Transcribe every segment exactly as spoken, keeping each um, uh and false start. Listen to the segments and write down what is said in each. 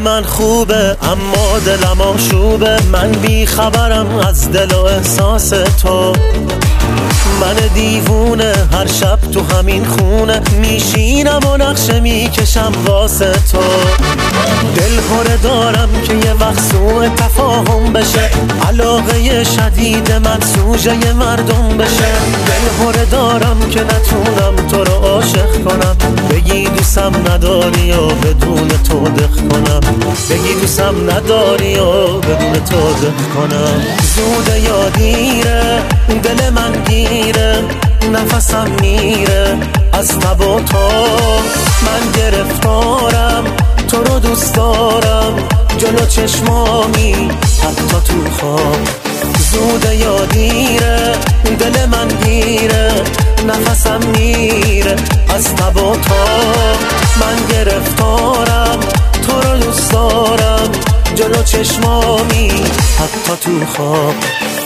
من خوبه اما دلم آشوبه. من بی خبرم از دل و احساس تو، من دیوونه هر شب تو همین خونه میشینم و نقشه میکشم واسه تو. دل هره دارم که یه وقت سوء تفاهم بشه، علاقه شدید من سوژه مردم بشه. دل هره دارم که نتونم تو رو عاشق کنم، بگی دوستم نداری و بدون تو دق کنم، بگی دوستم نداری و بدون تو دق کنم. زوده یا دیره دل من گیره، نفسم میره از تب و تو. من گرفتارم تو رو دوست دارم، جلو چشمامی حتی تو خواب. زوده یا دیره دل من گیره، نفسم میره از تب و تو. من گرفتارم تو رو دوست دارم، جلو چشمامی حتی تو خواب.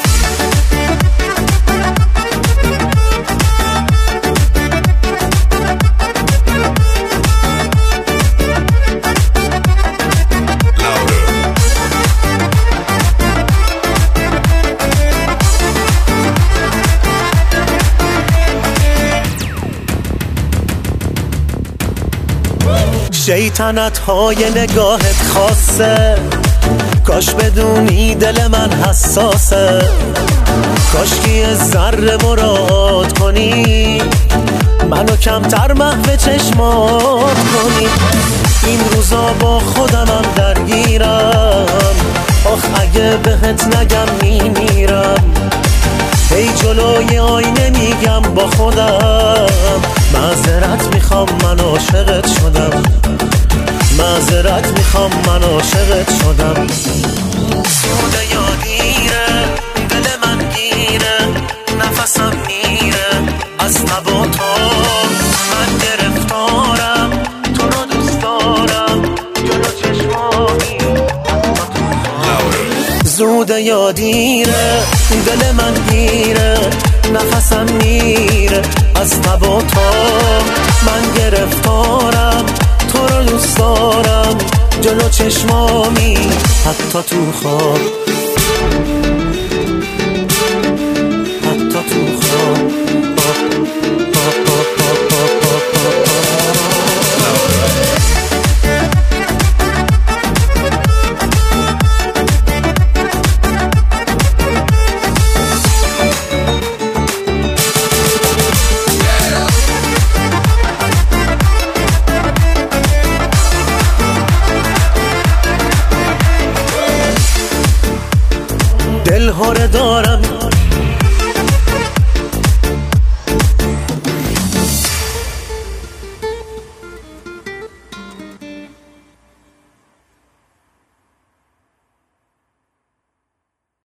شیطنت های نگاهت خاصه، کاش بدونی دل من حساسه. کاش که یه ذره مراعات کنی، منو کمتر محو چشمات کنی. این روزا با خودمم درگیرم، آخ اگه بهت نگم میمیرم. هی جلوی آینه میگم با خودم، معذرت میخوام من عاشقت شدم، معذرت میخوام من عاشقت شدم. زوده یا دیره دل من گیره، نفسم میره از تب و تو. من گرفتارم تو رو دوست دارم، جلو چشمانی زوده یا دیره دل من گیره، نفسم میره از تب و تو. من گرفتارم تو رو دوست دارم، جلو چشمامی حتی تو خواب، حتی تو خواب. دل هره دارم